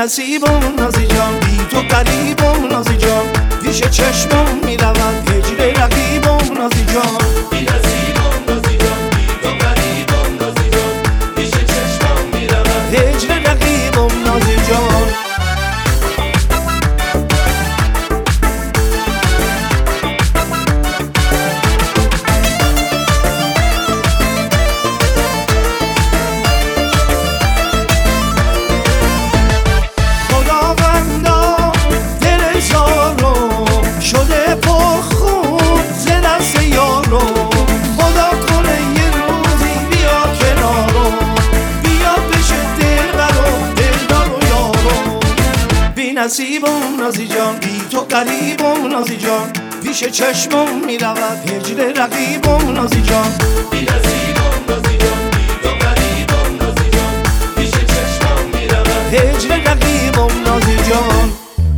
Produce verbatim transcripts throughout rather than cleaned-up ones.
نصیبم نازی جان، بی تو غریبم نازی جان، پیش چشمم میرود هجر رقیبم نازی جان. بی نصیبم نازی جان، بی تو غریبم نازی جان، پیش چشمم میرود هجر رقیبم نازی جان. نصیبم نازی جان، بی تو غریبم نازی جان، پیش چشمم میرود هجر رقیبم نازی جان. بی نصیبم نازی جان، بی تو غریبم نازی جان، پیش چشمم میرود هجر رقیبم نازی جان.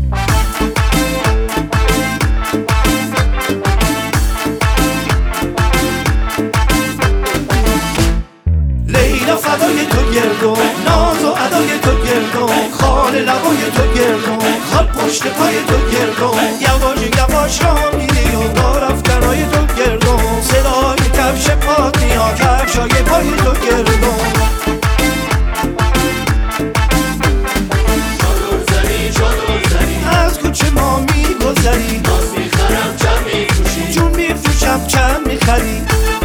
لیلا فدای تو گردم، ناز و ادای تو گردم، خال لبای تو گردم، خال پشت پای تو گردم، یواش یواش را میری و دارفترهای تو گردم، صدای کفش پات میاد کفشای پای تو گردم. چادر زنی چادر زنی از کوچه ما میگذری، ناز میخرم چم میفروشی، جون میفروشم چم میخری.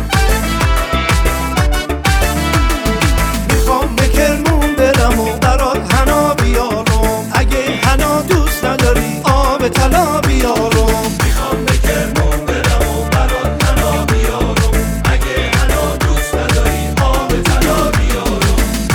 میخوام به کرمون برم و برات حنا بیارم، اگه حنا دوست نداری آب طلا بیارم. میخوام به کرمان برم و برات حنا بیارم، اگه حنا دوست نداری آب طلا بیارم.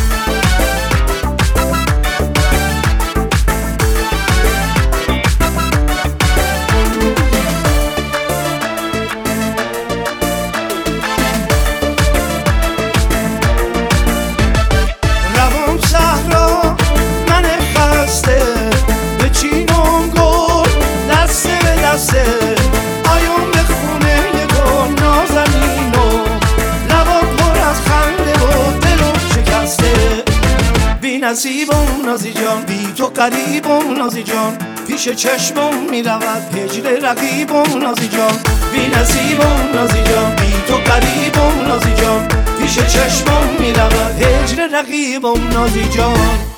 روان صحرا من خسته، به چینم گل دسته به دسته، آیون به خونه گل نازنینم، لبات پر از خنده و دلم شکسته. بی نصیبم نازی جان، بی تو غریبم نازی جان، پیش چشمم میرود هجر رقیبم نازی جان. بی نصیبم نازی جان، بی تو غریبم نازی جان، پیش چشمم میرود هجر رقیبم نازی جان.